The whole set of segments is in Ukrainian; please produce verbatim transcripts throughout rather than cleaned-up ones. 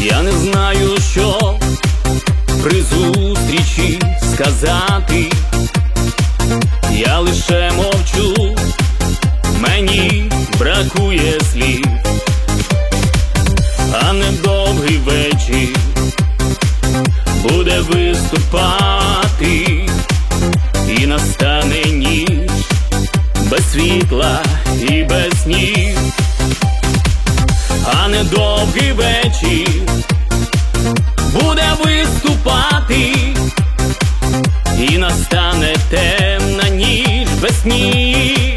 Я не знаю, що при зустрічі сказати, я лише мовчу, мені бракує слів, а недовгий вечір буде виступати, і настане ніч без світла і без снів, а недовгий вечір буде виступати, і настане темна ніч без снів.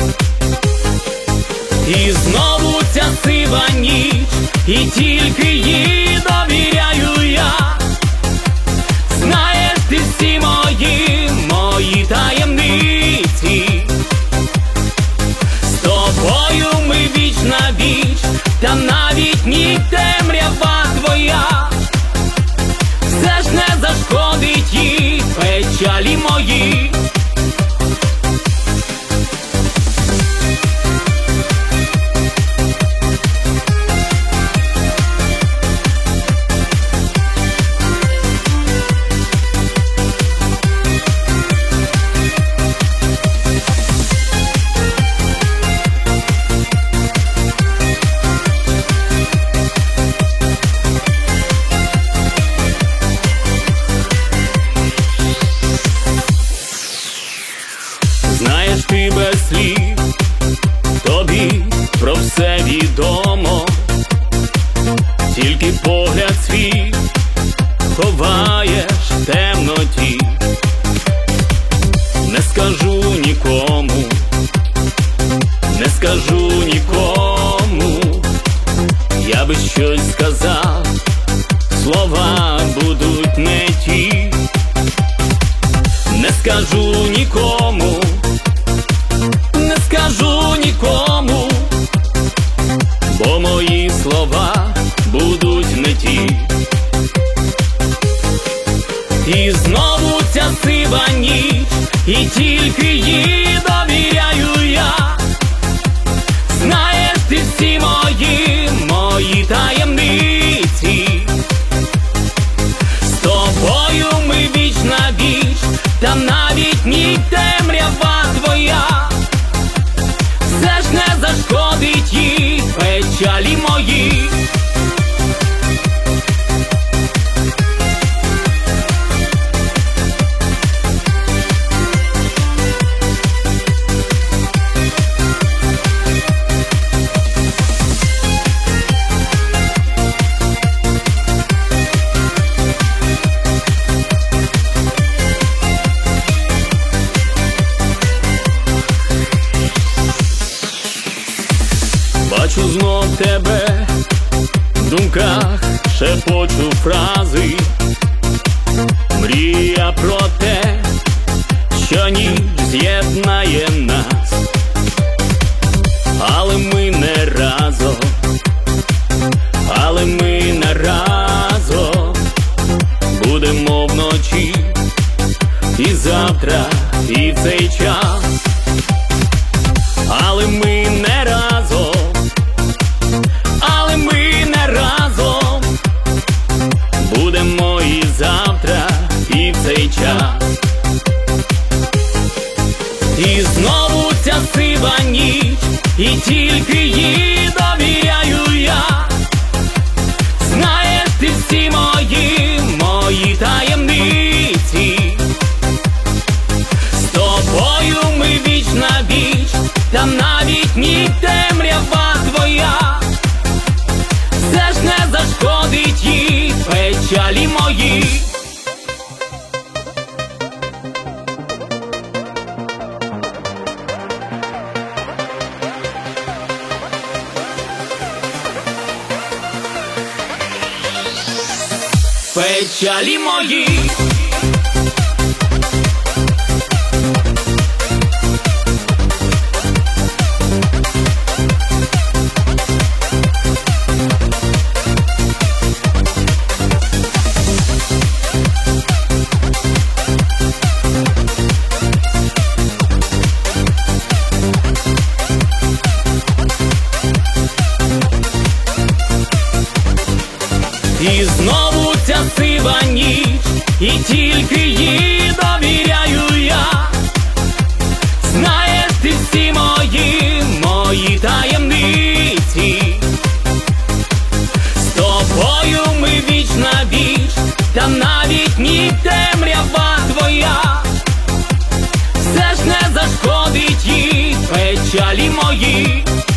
І знову ця сива ніч, і тільки їй довіряю я. Знаєш ти всі мої, мої таємниці, з тобою ми віч на віч, та навіть ні темрява твоя все ж не зашкодить їй печалі мої. Знаєш ти без слів, тобі про все відомо, тільки погляд свій ховаєш в темноті. Не скажу нікому, не скажу нікому, я би щось сказав, слова будуть не ті. Не скажу нікому, не скажу нікому, бо мої слова будуть не ті. І знову ця сива ніч, і тільки їй довіряю я. Знаєш ти всі мої, мої таємниці, з тобою ми віч на віч, та навіть ні темрява твоя все ж не зашкодить їй печалі мої. Бачу знов тебе, в думках шепочу фрази, мрія про те, що ніч з'єднає нас, але ми не разом, але ми не разом, будемо вночі, і завтра, і в цей час, але ми не разом, але ми не разом, будемо і завтра, і в цей час. І знову ця сива ніч, і тільки їй довіряю я. Знаєш ти всі мої, мої таємниці, з тобою ми віч на віч, та навіть ні темрява твоя все ж не зашкодить їй печалі мої. Печалі мої. І знову ця сива ніч, і тільки їй довіряю я. Знаєш ти всі мої, мої таємниці. З тобою ми віч на віч, та навіть ні темрява твоя все ж не зашкодить їй печалі мої.